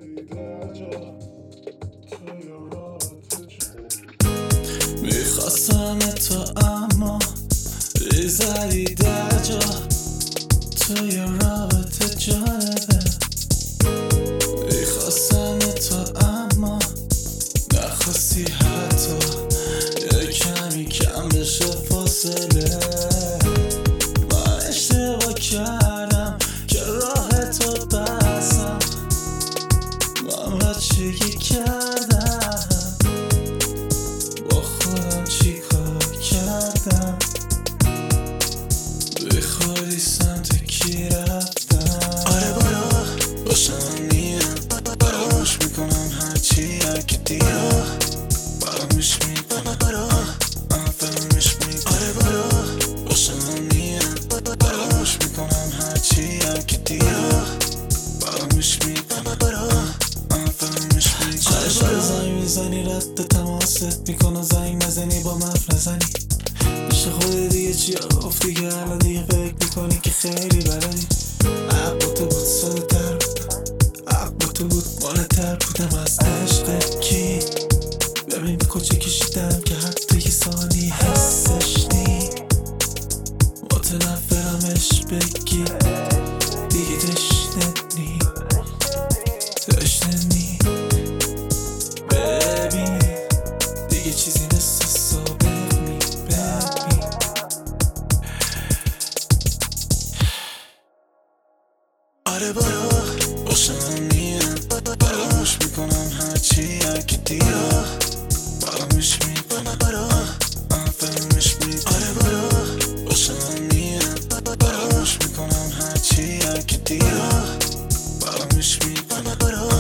میخواستم تو اما ریزدی در جا توی رابطه جالبه. میخواستم تو اما نخواستی حتی یه کمی کم بشه فاصله. من اشتباه کردم که راه تو بستم، من بچگی کردم با خودم چی کار کردم، به خودی سمت کی رفتم. آره برا باشم میرم فراموش میکنم هرچی که دیرم فراموش میکنم فراموش میکنم. آره برا باشم میرم فراموش میکنم هرچی که دیرم فراموش میکنم فراموش میکنم. چشم زنگ میزنی رد تماست میکنم زنگ نزنی با مف نزنی میشه خود دیگه چی گفتی که الان دیگه فکر میکنی که خیلی بلدی. عقل تو بود ساده تر بود، عقل تو بود ماله تر بودم از عشق کی. ببین کجا کشیدم که حتی یه ثانی حسش نی متنفرمش بگی دیگه تشنه نی ببین دیگه چیزی مثل سابق نی. ببین آره برا باشم میرم فراموش میکنم هرچی که دیرم فراموش میکنم فراموش میکنم. آره برا باشم میرم فراموش میکنم هرچی که دیرم فراموش میکنم